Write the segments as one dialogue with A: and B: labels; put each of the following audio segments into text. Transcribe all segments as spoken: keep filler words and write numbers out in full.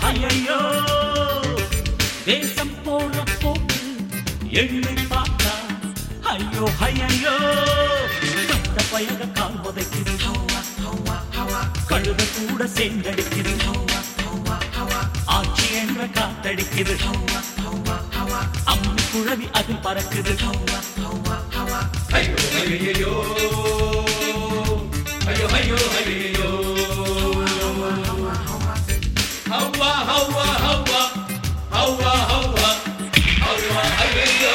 A: ஐயோ தேசம் போற போக்கு எண்ணி பார்த்தா ஐயோ ஐயோ கட்ட பயக கால் உதைக்குது கழுத கூட சேர்ந்தடிக்குது ஆட்சி என்ற காத்தடிக்குது அம்மி குழவி அதில் பறக்குது ஐயோ ஐயோ ஐயோ ஐயோ ஐயோ ஹவ்வா ஹவ்வா ஹவ்வா ஹவ்வா ஹவ்வா ஹவ்வா ஐயோ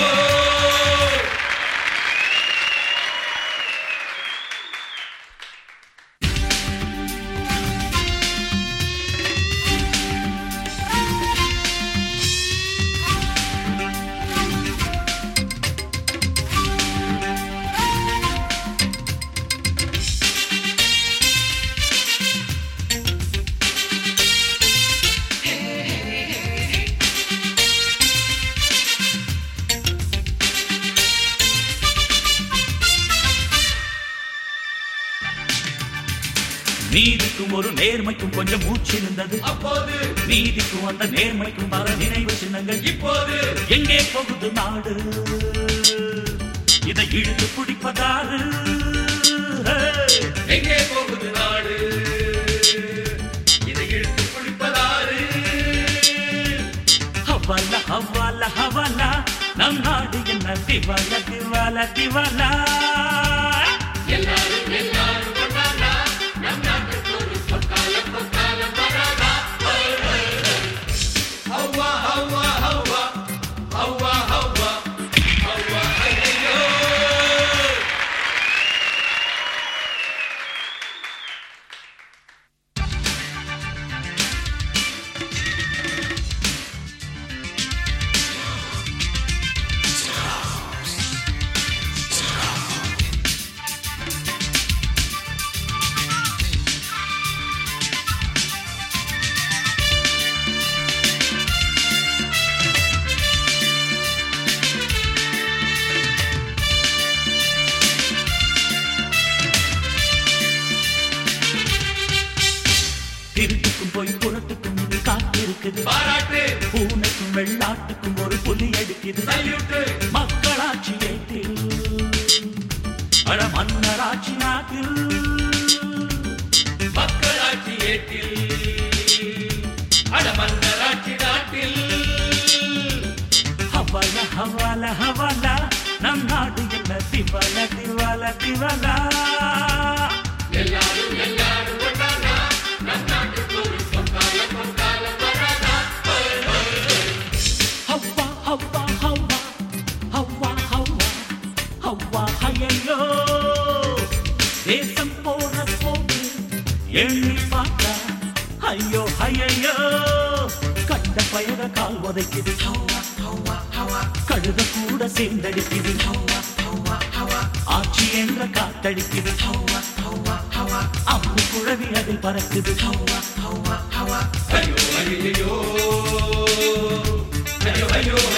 A: நீதிக்கும் ஒரு நேர்மைக்கும் கொஞ்சம் மூச்சு இருந்தது அப்போது நீதிக்கும் அந்த நேர்மைக்கும் பல நினைவு சின்னங்கள் இப்போது எங்கே போகுது நாடு இதை இழுத்து பிடிப்பதாறு எங்கே போகுது நாடு இதை இழுத்து பிடிப்பதாறு ஹவாலா ஹவாலா ஹவாலா நம் நாடு என்ன திவாலா திவாலா திவாலா எல்லாரும் எல்லாரும் திருட்டுக்கும் போய் புறத்துக்கும் இது காத்திருக்குது பாராட்டு பூனைக்கும் வெள்ளாட்டுக்கும் ஒரு புலி எடுக்குது மக்களாட்சி ஏற்றில் அட மன்னராட்சி நாட்டில் மக்களாட்சி ஏற்றில் அட மன்னராட்சி நாட்டில் ஹவாலா ஹவாலா ஹவாலா நம் நாடு என்ன திவாலா திவாலா திவாலா எல்லாரும் எல்லாரும் தேசம் போற போது எண்ணி பார்த்தா ஐயோ ஐயோ கட்ட பயக கால் உதைக்குது கழுத கூட சேர்ந்தடிக்குது ஆட்சி என்ற காத்தடிக்குது அம்மி குழவி அதில் பறக்குது ஐயோ ஐயோ ஐயோ ஐயோ